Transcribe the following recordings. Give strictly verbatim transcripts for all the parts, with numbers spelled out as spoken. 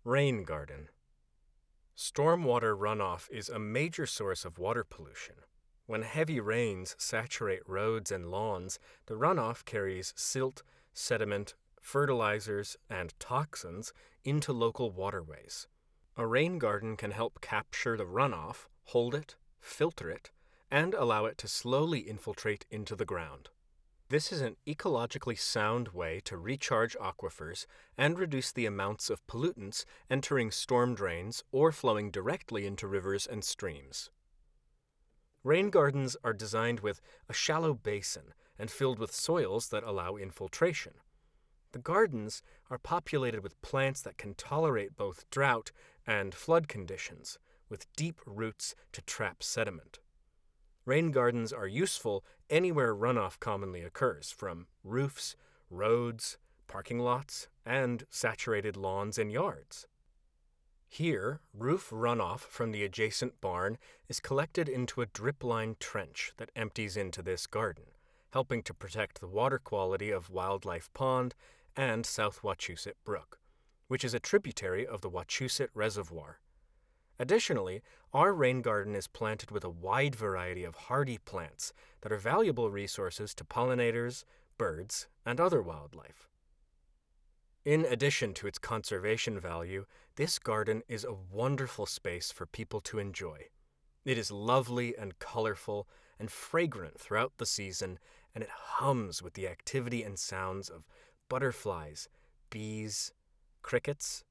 Rain garden. Stormwater runoff is a major source of water pollution. When heavy rains saturate roads and lawns, the runoff carries silt, sediment, fertilizers, and toxins into local waterways. A rain garden can help capture the runoff, hold it, filter it, and allow it to slowly infiltrate into the ground. This is an ecologically sound way to recharge aquifers and reduce the amounts of pollutants entering storm drains or flowing directly into rivers and streams. Rain gardens are designed with a shallow basin and filled with soils that allow infiltration. The gardens are populated with plants that can tolerate both drought and flood conditions, with deep roots to trap sediment. Rain gardens are useful anywhere runoff commonly occurs, from roofs, roads, parking lots, and saturated lawns and yards. Here, roof runoff from the adjacent barn is collected into a drip-line trench that empties into this garden, helping to protect the water quality of Wildlife Pond and South Wachusett Brook, which is a tributary of the Wachusett Reservoir. Additionally, our rain garden is planted with a wide variety of hardy plants that are valuable resources to pollinators, birds, and other wildlife. In addition to its conservation value, this garden is a wonderful space for people to enjoy. It is lovely and colorful and fragrant throughout the season, and it hums with the activity and sounds of butterflies, bees, crickets,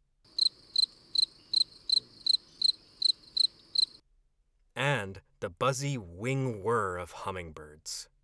and the buzzy wing whir of hummingbirds.